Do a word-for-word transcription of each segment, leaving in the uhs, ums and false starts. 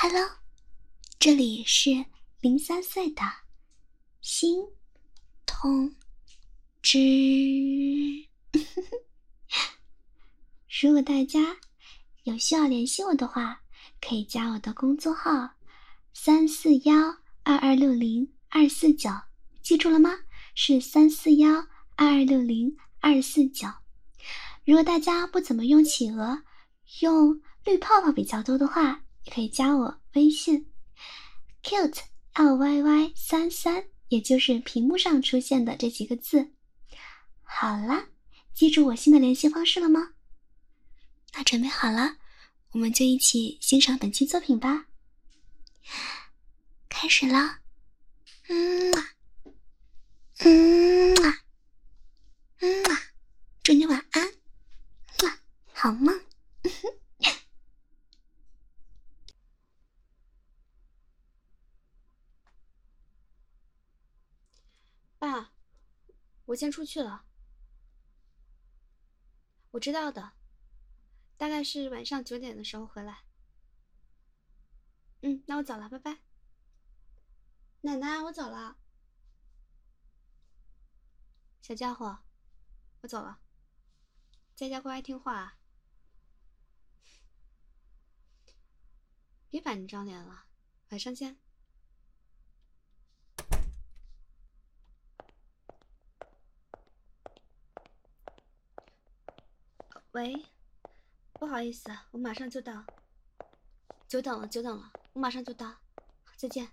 Hello，这里是零三岁的心通知。如果大家有需要联系我的话，可以加我的工作号三四幺二二六零二四九，记住了吗？是三四幺二二六零二四九。如果大家不怎么用企鹅，用绿泡泡比较多的话，也可以加我微信 cute l y y 三三，也就是屏幕上出现的这几个字。好了，记住我新的联系方式了吗？那准备好了，我们就一起欣赏本期作品吧。开始了。嗯嗯嗯，祝你晚安，好梦。 爸，我先出去了。我知道的，大概是晚上九点的时候回来。嗯，那我走了，拜拜。奶奶，我走了。小家伙，我走了，在家乖乖听话啊。别板着张脸了，晚上见。喂，不好意思，我马上就到。久等了，久等了，我马上就到，再见。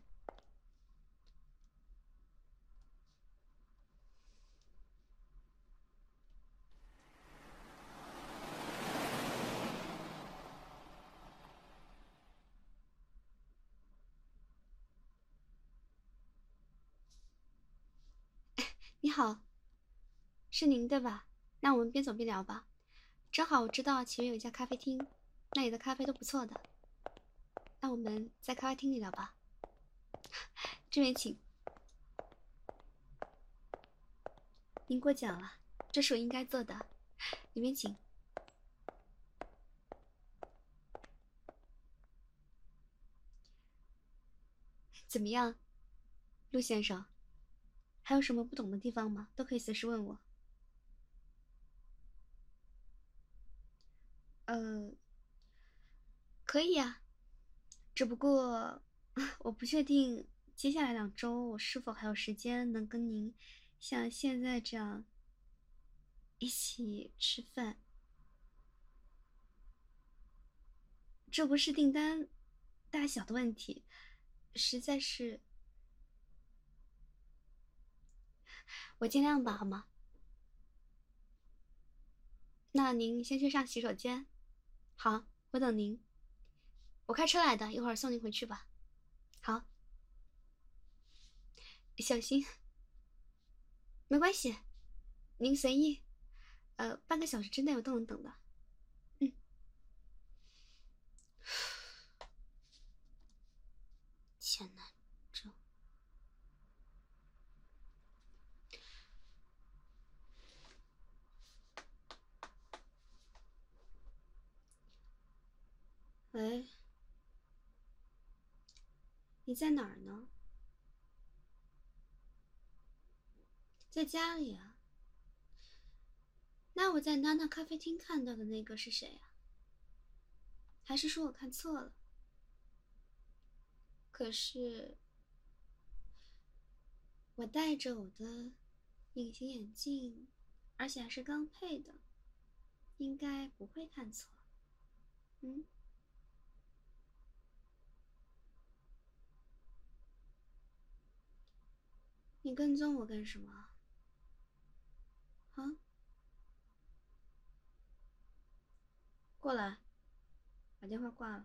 你好，是您对吧？那我们边走边聊吧。正好我知道前面有一家咖啡厅，那里的咖啡都不错的。那我们在咖啡厅里聊吧。这边请。您过奖了，这是我应该做的。里面请。怎么样，陆先生？还有什么不懂的地方吗？都可以随时问我。呃，可以呀，只不过我不确定接下来两周我是否还有时间能跟您像现在这样一起吃饭。这不是订单大小的问题，实在是……我尽量吧，好吗？那您先去上洗手间。好，我等您。我开车来的，一会儿送您回去吧。好，小心。没关系，您随意。呃，半个小时之内我都能等的。嗯。天哪，这……喂，你在哪儿呢？在家里啊。那我在娜娜咖啡厅看到的那个是谁啊？还是说我看错了？可是我戴着我的隐形眼镜，而且还是刚配的，应该不会看错。嗯，你跟踪我干什么？啊？过来，把电话挂了。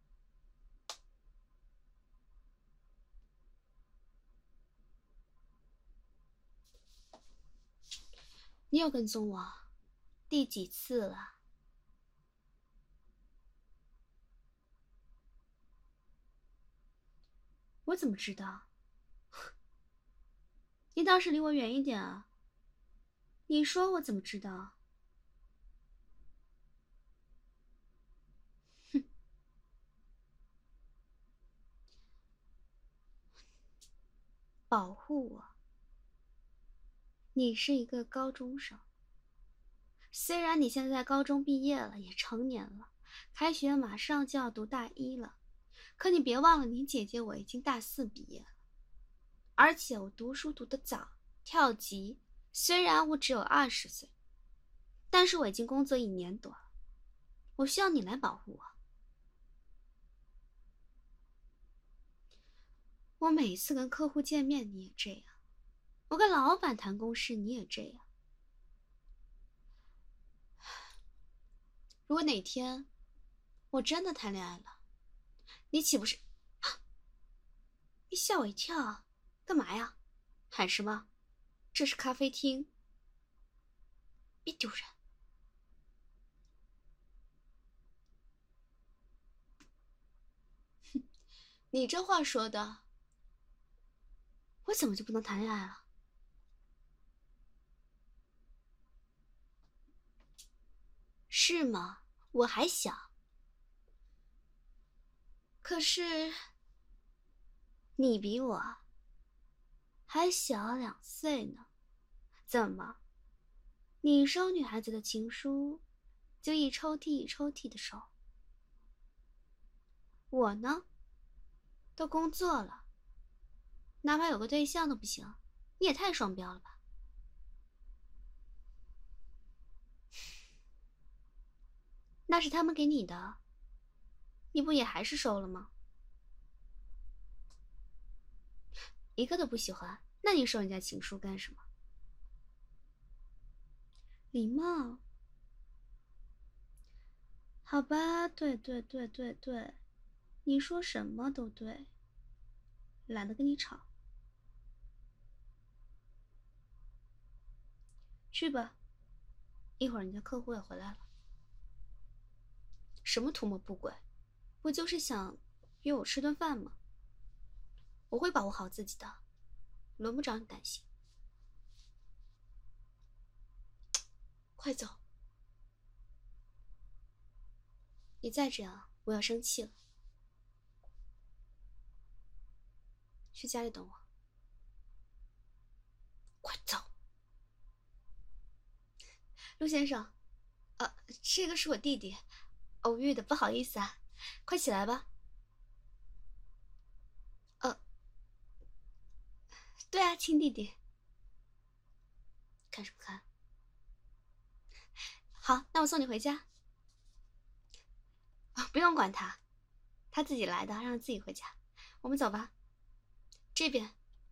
你又跟踪我，第几次了？我怎么知道？你倒是离我远一点啊！你说我怎么知道？哼！ 保护我。你是一个高中生，虽然你现在高中毕业了，也成年了，开学马上就要读大一了，可你别忘了，你姐姐我已经大四毕业了，而且我读书读得早，跳级，虽然我只有二十岁，但是我已经工作一年多了，我需要你来保护我。我每次跟客户见面你也这样，我跟老板谈公事你也这样。如果哪天我真的谈恋爱了，你岂不是……啊，你吓我一跳，干嘛呀？喊什么？这是咖啡厅，别丢人。你这话说的，我怎么就不能谈恋爱了？是吗？我还小，可是你比我还小两岁呢。怎么，你收女孩子的情书就一抽屉一抽屉的收？我呢，都工作了，哪怕有个对象都不行，你也太双标了吧？那是他们给你的，你不也还是收了吗？一个都不喜欢，那你收人家情书干什么？礼貌。好吧，对对对对对，你说什么都对，懒得跟你吵。去吧，一会儿人家客户也回来了。什么图谋不轨，不就是想约我吃顿饭吗？我会保护好自己的，轮不着你担心。快走！你再这样，我要生气了。去家里等我。快走！陆先生，呃，这个是我弟弟，偶遇的，不好意思啊，快起来吧。呃，对啊，亲弟弟。看什么看？好，那我送你回家。啊、哦，不用管他，他自己来的，让他自己回家。我们走吧。这边。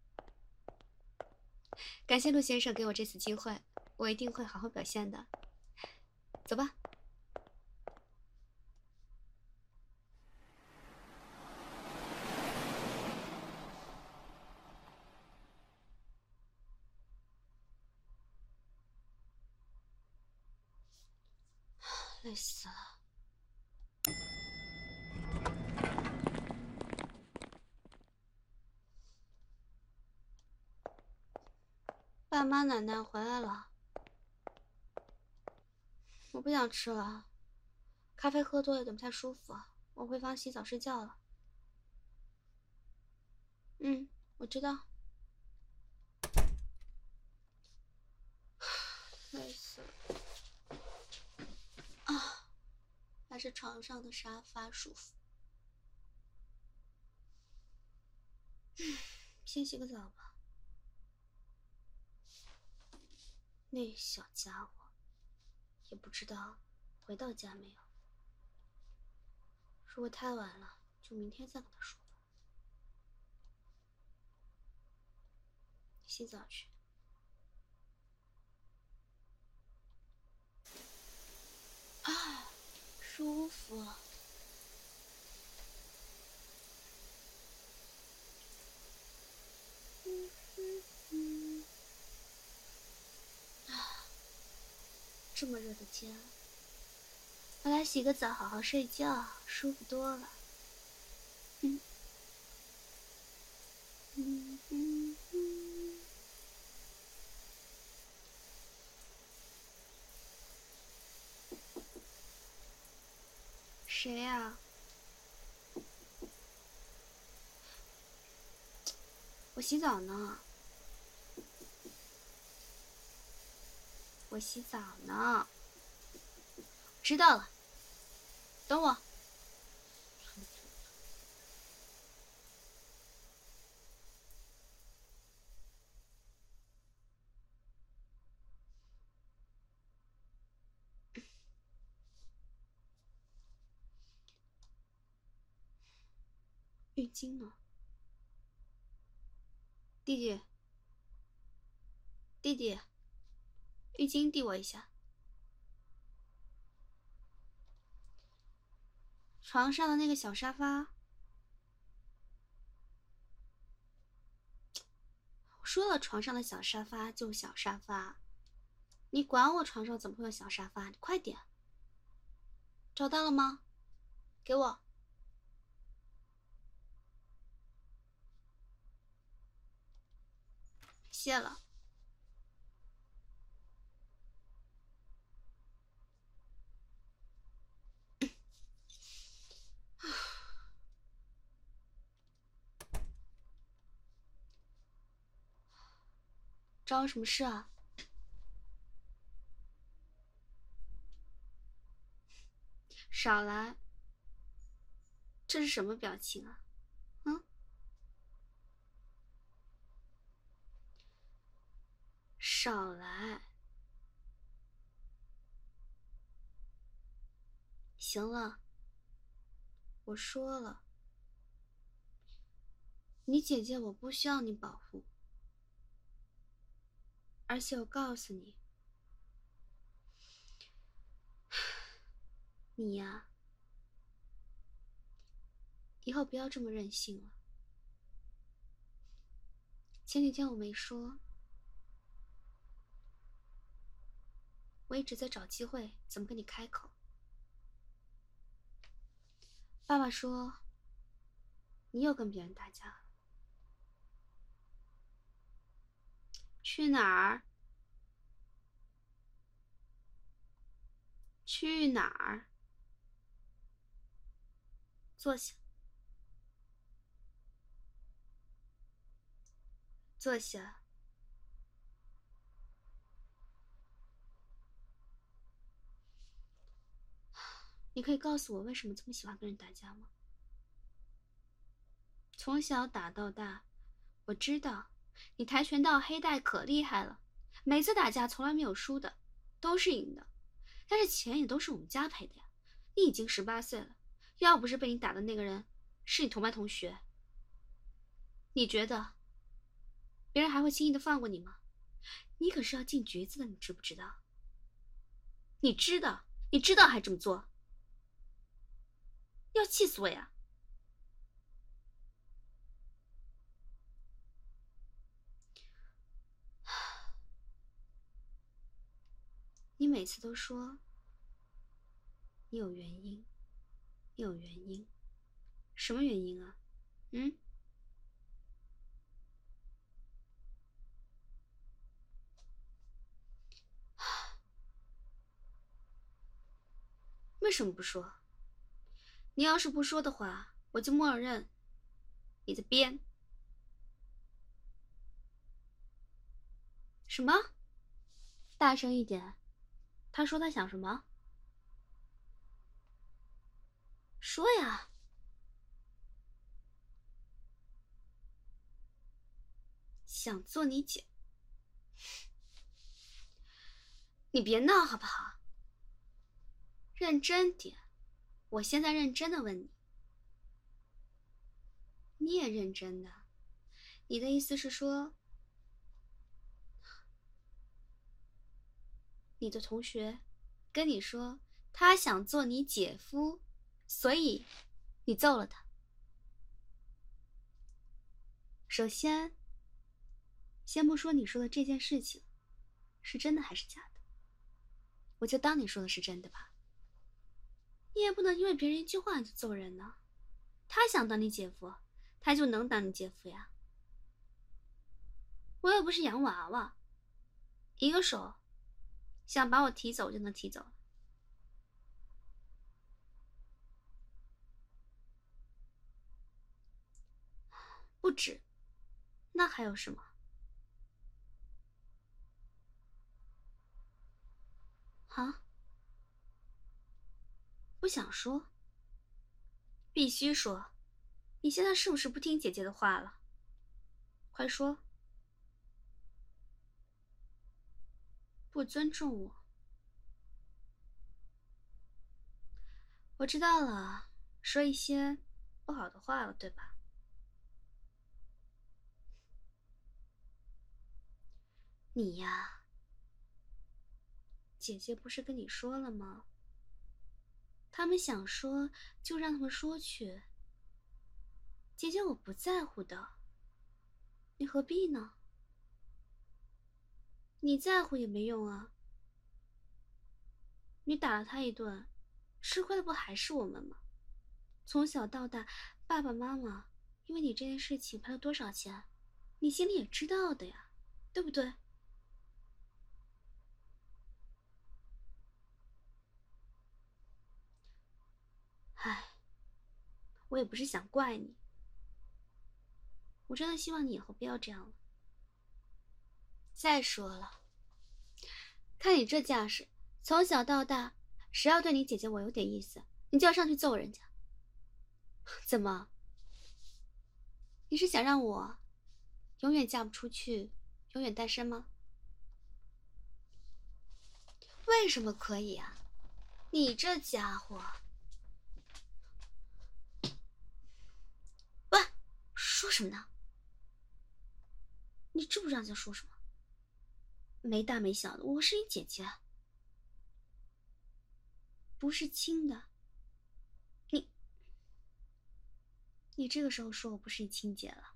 感谢陆先生给我这次机会，我一定会好好表现的。走吧。累死了。爸妈奶奶回来了，我不想吃了，咖啡喝多有点不太舒服，我回房洗澡睡觉了。嗯，我知道。累死了啊！还是床上的沙发舒服。嗯，先洗个澡吧。那小家伙也不知道回到家没有。如果太晚了，就明天再跟他说吧。洗澡去。啊，舒服。嗯嗯嗯。啊，这么热的天，我来洗个澡，好好睡觉，舒服多了。嗯。嗯嗯嗯。谁呀？我我洗澡呢，我洗澡呢。知道了，等我。浴巾呢？弟弟，弟弟，浴巾递我一下。床上的那个小沙发，我说了，床上的小沙发就小沙发，你管我床上怎么会有小沙发？你快点，找到了吗？给我。谢了。找我什么事啊？少来！这是什么表情啊？嗯？少来！行了，我说了，你姐姐我不需要你保护，而且我告诉你，你呀，以后不要这么任性了。前几天我没说，我一直在找机会，怎么跟你开口。爸爸说，你又跟别人打架了。去哪儿？去哪儿？坐下。坐下。你可以告诉我为什么这么喜欢跟人打架吗？从小打到大，我知道你跆拳道黑带可厉害了，每次打架从来没有输的，都是赢的。但是钱也都是我们家赔的呀。你已经十八岁了，要不是被你打的那个人是你同班同学，你觉得别人还会轻易的放过你吗？你可是要进局子的，你知不知道？你知道，你知道还这么做，要气死我呀！你每次都说你有原因，你有原因，什么原因啊？嗯？为什么不说？你要是不说的话，我就默认你在编。什么？大声一点！他说他想什么？说呀！想做你姐。你别闹好不好？认真点，我现在认真的问你。你也认真的？你的意思是说，你的同学跟你说他想做你姐夫，所以你揍了他？首先，先不说你说的这件事情是真的还是假的，我就当你说的是真的吧。你也不能因为别人一句话就揍人呢。他想当你姐夫，他就能当你姐夫呀。我又不是洋娃娃，一个手想把我提走就能提走。不止， 那还有什么？啊？不想说？必须说！你现在是不是不听姐姐的话了？快说！不尊重我。我知道了，说一些不好的话了，对吧？你呀，姐姐不是跟你说了吗？他们想说就让他们说去。姐姐我不在乎的，你何必呢？你在乎也没用啊。你打了他一顿，吃亏的不还是我们吗？从小到大，爸爸妈妈因为你这件事情赔了多少钱，你心里也知道的呀，对不对？唉，我也不是想怪你，我真的希望你以后不要这样了。再说了，看你这架势，从小到大，谁要对你姐姐我有点意思，你就要上去揍人家。怎么？你是想让我永远嫁不出去，永远单身吗？为什么可以啊？你这家伙，喂，说什么呢？你知不知道你在说什么？没大没小的，我是你姐姐，不是亲的。你，你这个时候说我不是你亲姐了，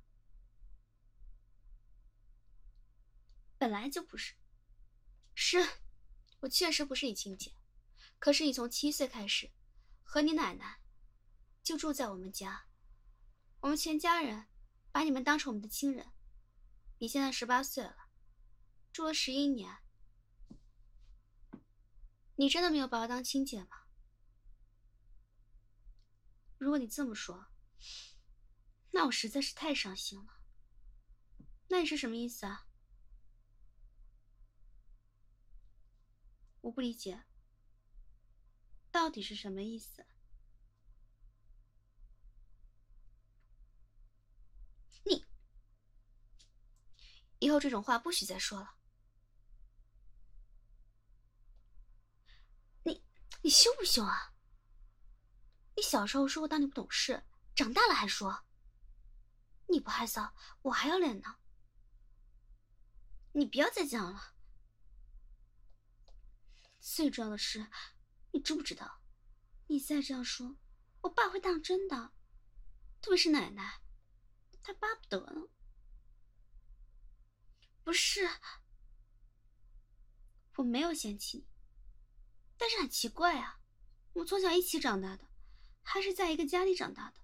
本来就不是。是，我确实不是你亲姐，可是你从七岁开始，和你奶奶就住在我们家，我们全家人把你们当成我们的亲人。你现在十八岁了，住了十一年，你真的没有把我当亲姐吗？如果你这么说，那我实在是太伤心了。那你是什么意思啊？我不理解，到底是什么意思？你以后这种话不许再说了。你你凶不凶啊？你小时候说我当你不懂事，长大了还说。你不害臊，我还要脸呢。你不要再讲了。最重要的是，你知不知道，你再这样说，我爸会当真的，特别是奶奶，她巴不得呢。不是，我没有嫌弃你，但是很奇怪啊，我们从小一起长大的，还是在一个家里长大的，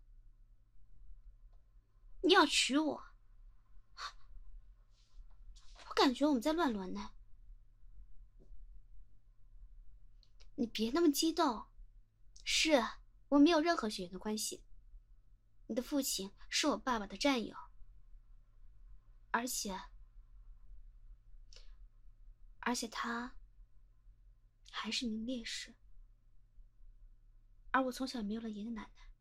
你要娶我，我感觉我们在乱伦呢。你别那么激动，是我没有任何血缘的关系，你的父亲是我爸爸的战友，而且而且他还是名烈士，而我从小没有了爷爷奶奶。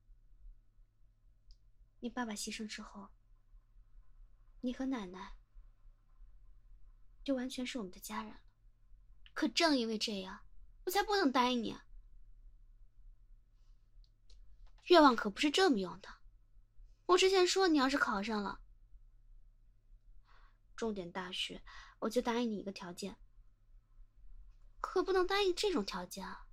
你爸爸牺牲之后，你和奶奶就完全是我们的家人了。可正因为这样，我才不能答应你啊。愿望可不是这么用的。我之前说你要是考上了重点大学，我就答应你一个条件，可不能答应这种条件啊。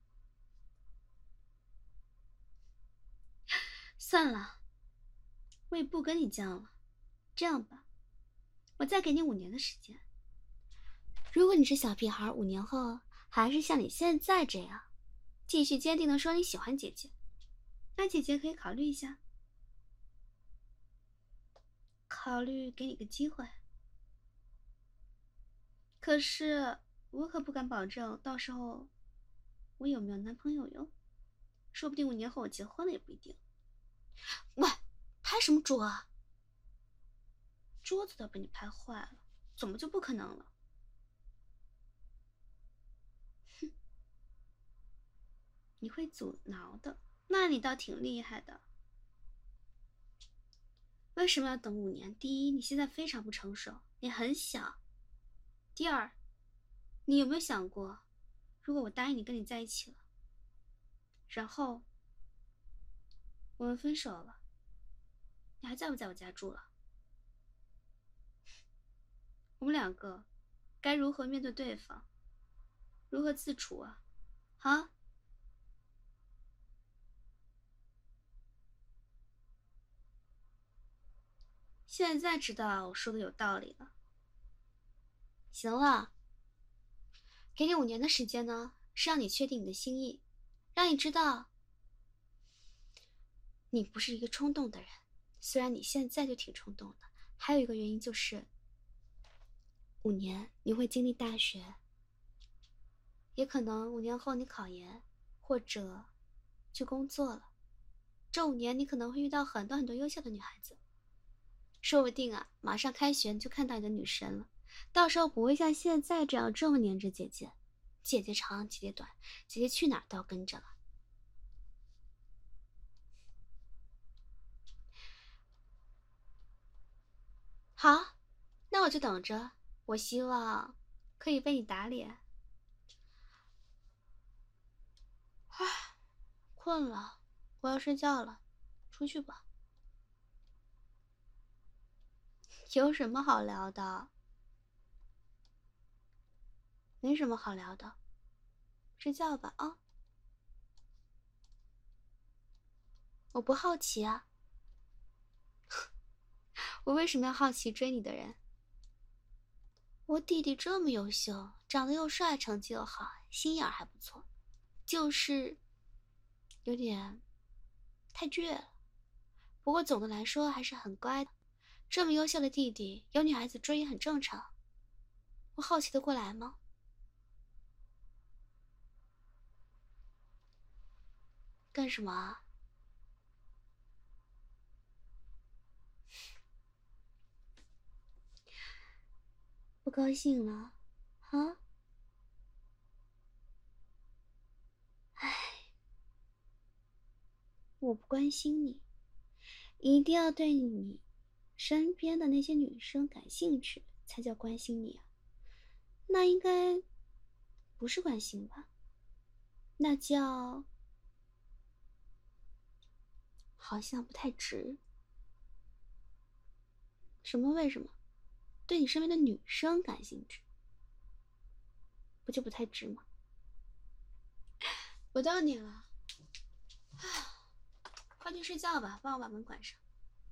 算了，我也不跟你犟了。这样吧，我再给你五年的时间。如果你是小屁孩，五年后还是像你现在这样，继续坚定的说你喜欢姐姐，那姐姐可以考虑一下，考虑给你个机会。可是我可不敢保证到时候我有没有男朋友哟，说不定五年后我结婚了也不一定。喂，拍什么桌啊？ 桌子都被你拍坏了，怎么就不可能了？哼，你会阻挠的，那你倒挺厉害的。为什么要等五年？第一，你现在非常不成熟，你很小。第二，你有没有想过，如果我答应你跟你在一起了，然后我们分手了，你还在不在我家住了？我们两个该如何面对对方？如何自处啊？啊？现在知道我说的有道理了。行了，给你五年的时间呢，是让你确定你的心意，让你知道你不是一个冲动的人。虽然你现在就挺冲动的，还有一个原因就是，五年你会经历大学，也可能五年后你考研或者去工作了。这五年你可能会遇到很多很多优秀的女孩子，说不定啊，马上开学你就看到你的女神了。到时候不会像现在这样这么黏着姐姐，姐姐长姐姐短，姐姐去哪儿都要跟着了。好，那我就等着。我希望可以被你打脸。唉，困了，我要睡觉了，出去吧。有什么好聊的？没什么好聊的，睡觉吧啊。我不好奇啊，我为什么要好奇追你的人？我弟弟这么优秀，长得又帅，成绩又好，心眼还不错，就是有点太倔了。不过总的来说还是很乖的。这么优秀的弟弟，有女孩子追也很正常。我好奇得过来吗？干什么啊？不高兴了？啊？唉，我不关心你，一定要对你身边的那些女生感兴趣才叫关心你啊。那应该不是关心吧？那叫……好像不太值。什么？为什么？对你身边的女生感兴趣，不就不太值吗？不逗你了，快去睡觉吧，帮我把门关上。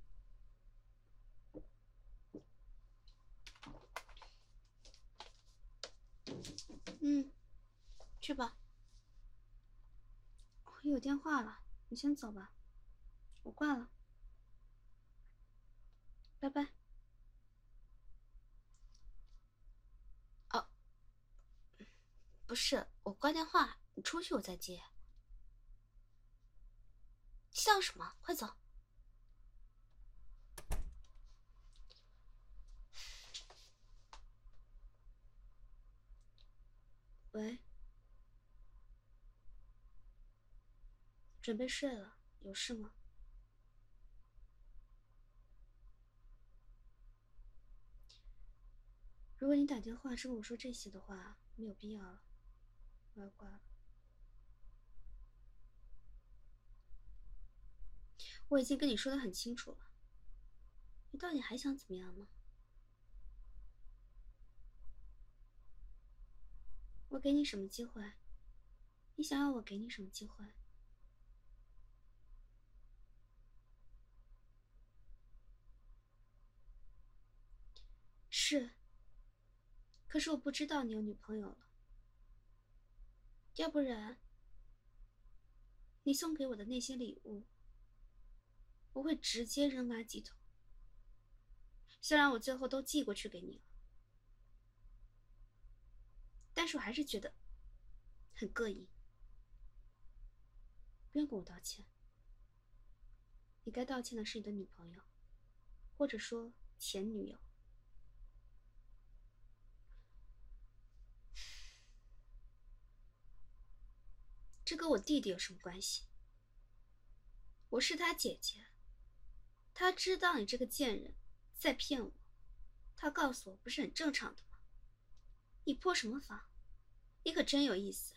嗯，去吧。我有电话了，你先走吧，我挂了，拜拜。哦，不是，我挂电话，你出去我再接。笑什么？快走。喂，准备睡了，有事吗？如果你打电话是跟我说这些的话，没有必要了，我要挂了。我已经跟你说的很清楚了，你到底还想怎么样呢？我给你什么机会？你想要我给你什么机会？是，可是我不知道你有女朋友了，要不然你送给我的那些礼物，我会直接扔垃圾桶。虽然我最后都寄过去给你了，但是我还是觉得很膈应。不用跟我道歉，你该道歉的是你的女朋友，或者说前女友。这跟我弟弟有什么关系？我是他姐姐，他知道你这个贱人在骗我，他告诉我不是很正常的吗？你破什么防？你可真有意思。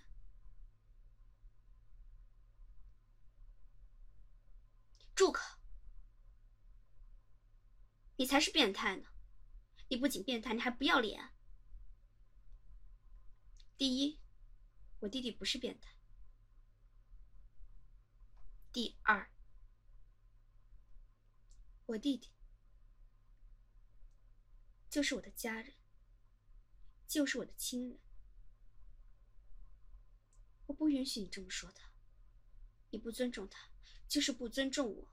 住口！你才是变态呢！你不仅变态，你还不要脸。第一，我弟弟不是变态。第二，我弟弟就是我的家人，就是我的亲人。我不允许你这么说他，你不尊重他，就是不尊重我。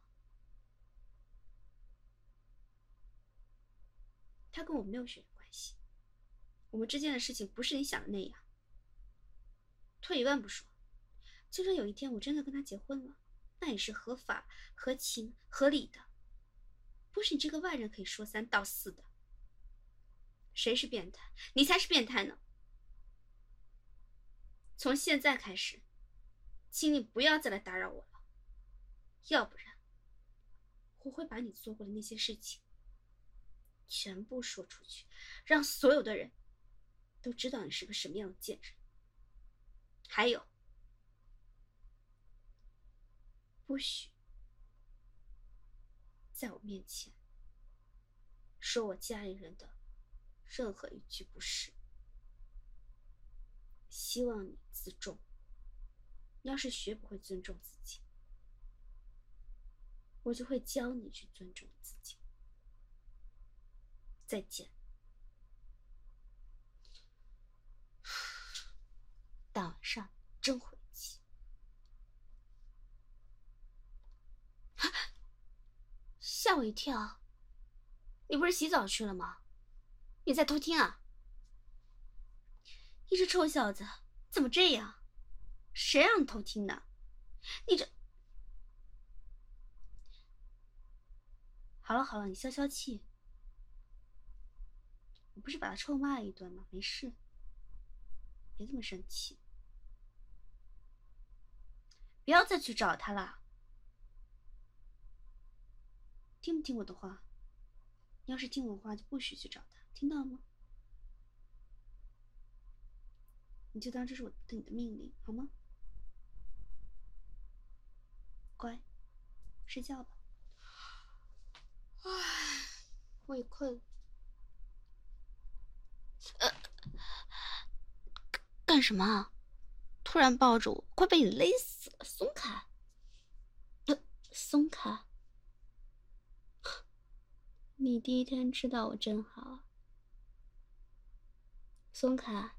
他跟我没有血缘关系，我们之间的事情不是你想的那样。退一万步说，就算有一天我真的跟他结婚了，那也是合法、合情、合理的，不是你这个外人可以说三道四的。谁是变态？你才是变态呢！从现在开始，请你不要再来打扰我了，要不然我会把你做过的那些事情全部说出去，让所有的人都知道你是个什么样的贱人。还有，不许在我面前说我家里人的任何一句不是。希望你自重，你要是学不会尊重自己，我就会教你去尊重自己。再见。大晚上真晦气。吓我一跳！你不是洗澡去了吗？你在偷听啊？你这臭小子怎么这样？谁让你偷听的？你这……好了好了，你消消气。我不是把他臭骂了一顿吗？没事，别这么生气。不要再去找他了。听不听我的话？你要是听我话，就不许去找他，听到吗？你就当这是我对你的命令，好吗？乖，睡觉吧。唉，我也困了。呃，干什么？突然抱着我，快被你勒死了！松开！呃，松开！你第一天知道我真好。松开！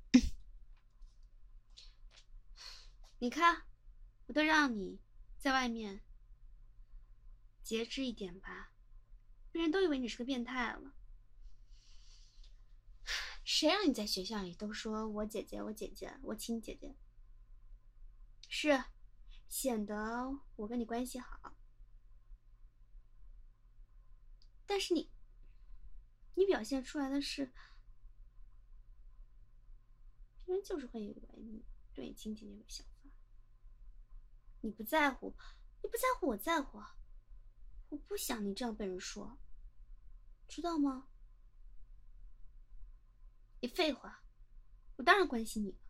你看，我都让你在外面节制一点吧，别人都以为你是个变态了。谁让你在学校里都说我姐姐我姐姐我亲姐姐？是显得我跟你关系好，但是你你表现出来的是别人就是会以为你对你亲姐姐有想法。你不在乎，你不在乎，我在乎。我不想你这样被人说，知道吗？你废话，我当然关心你了。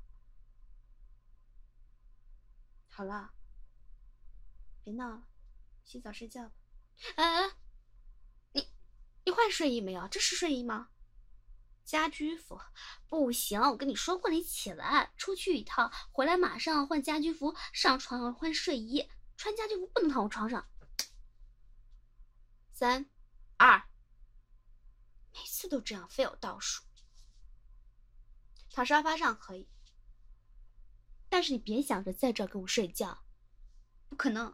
好了，别闹了，洗澡睡觉吧。哎哎，你你换睡衣没有？这是睡衣吗？家居服不行，我跟你说过，你起来出去一趟，回来马上换家居服，上床换睡衣，穿家居服不能躺我床上。三二，每次都这样，非有倒数。躺沙发上可以，但是你别想着在这儿跟我睡觉，不可能。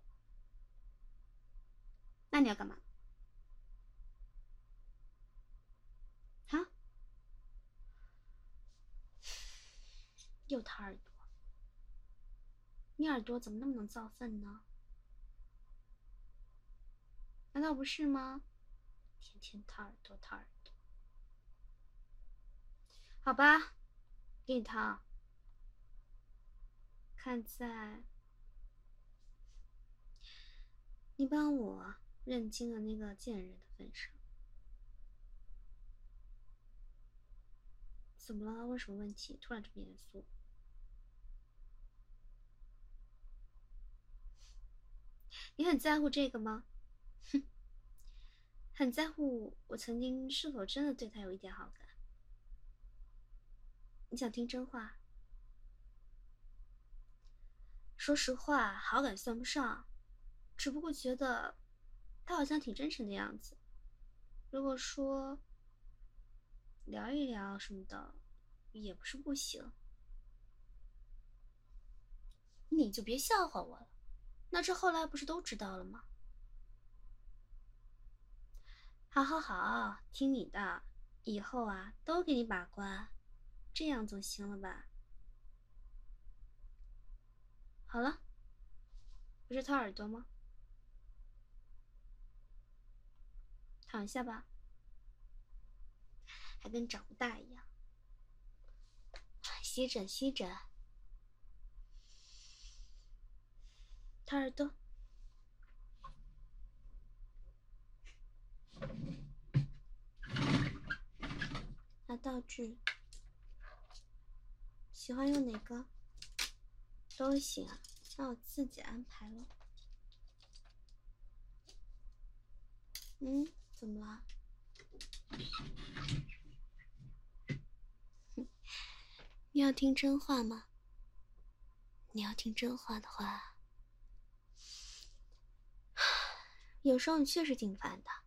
那你要干嘛？啊？又掏耳朵，你耳朵怎么那么能造粪呢？难道不是吗？ 天天掏耳朵掏耳朵。好吧，给你掏。看在你帮我认清了那个贱人的份上。怎么了？问什么问题？突然这么严肃？你很在乎这个吗？哼，很在乎我曾经是否真的对他有一点好感。你想听真话？说实话，好感算不上，只不过觉得他好像挺真诚的样子。如果说聊一聊什么的，也不是不行。你就别笑话我了，那这后来不是都知道了吗？好好好，听你的，以后啊都给你把关，这样总行了吧？好了，不是掏耳朵吗？躺下吧，还跟长不大一样。吸着吸着，掏耳朵。拿道具，喜欢用哪个都行啊，那我自己安排了。嗯，怎么了？你要听真话吗？你要听真话的话，有时候你确实挺烦的。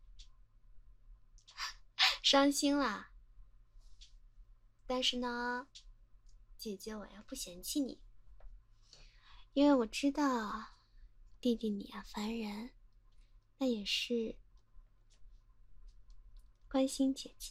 伤心了，但是呢，姐姐我又不嫌弃你，因为我知道弟弟你啊烦人，那也是关心姐姐，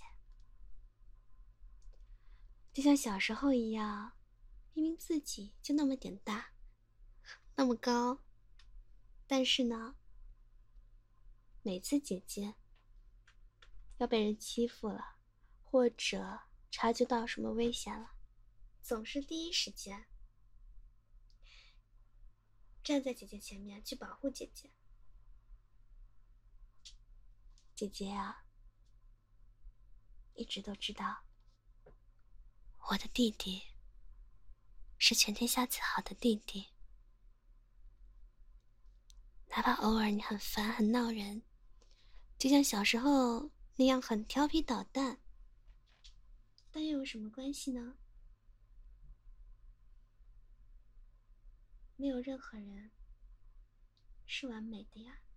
就像小时候一样，明明自己就那么点大，那么高，但是呢，每次姐姐要被人欺负了，或者察觉到什么危险了，总是第一时间站在姐姐前面去保护姐姐。姐姐啊，一直都知道，我的弟弟是全天下最好的弟弟。哪怕偶尔你很烦很闹人，就像小时候那样很调皮捣蛋，但又有什么关系呢？没有任何人是完美的呀。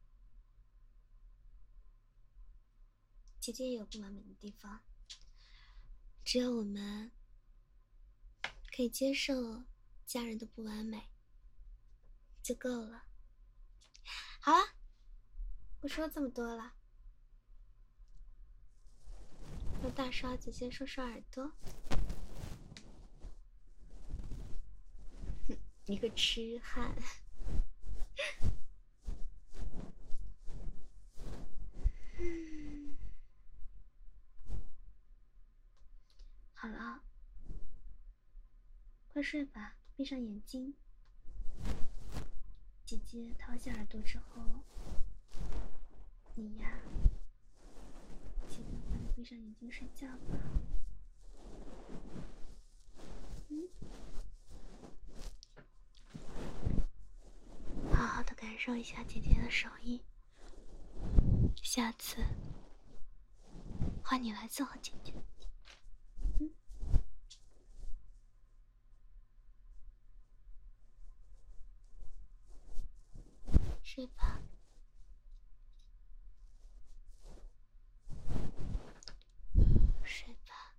姐姐也有不完美的地方，只要我们可以接受家人的不完美就够了。好了，不说这么多了，让大刷子先说说耳朵。你个痴汉。好了，快睡吧，闭上眼睛。姐姐掏下耳朵之后，你呀，记得快点闭上眼睛睡觉吧。嗯，好好的感受一下姐姐的手艺，下次换你来伺候姐姐。嗯，睡吧。睡吧。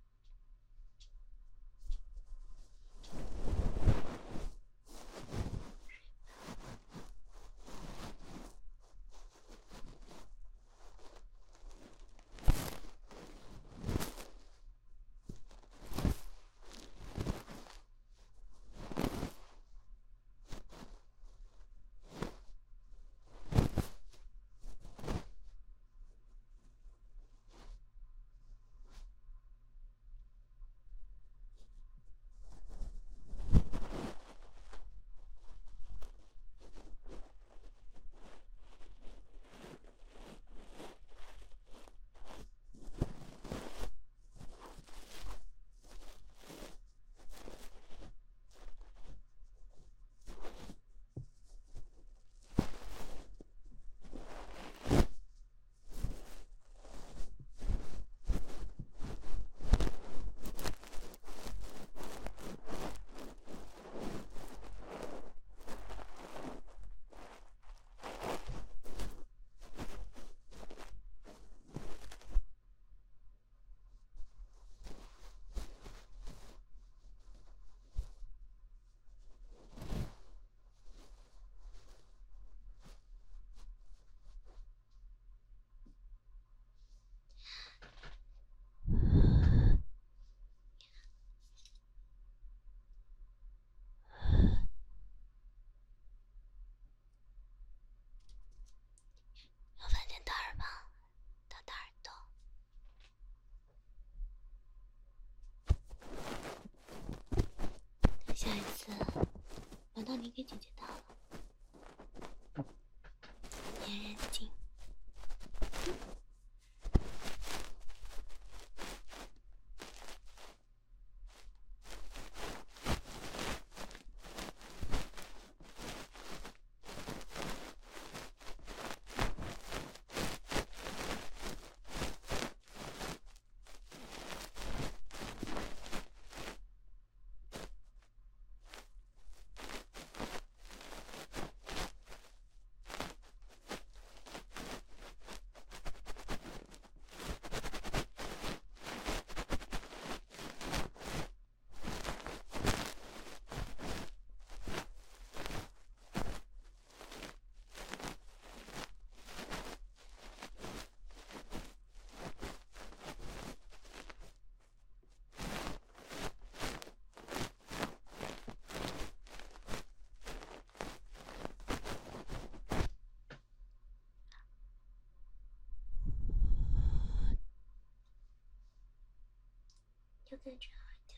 再卷好一点。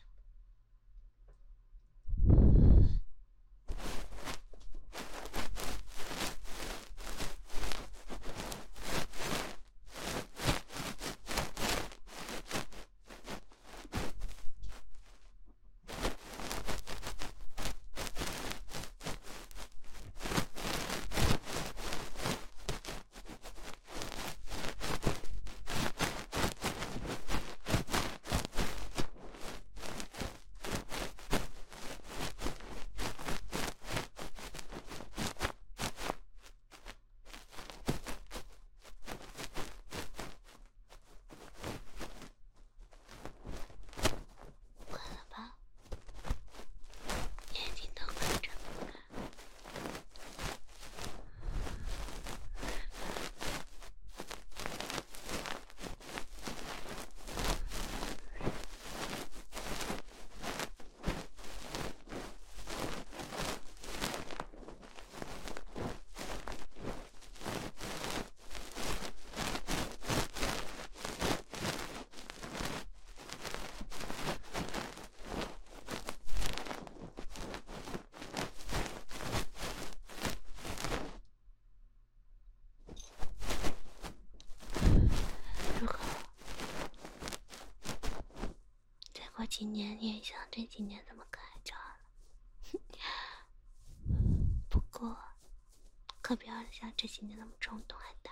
过几年你也像这几年这么可爱就好了。不过，可不要像这几年那么冲动，还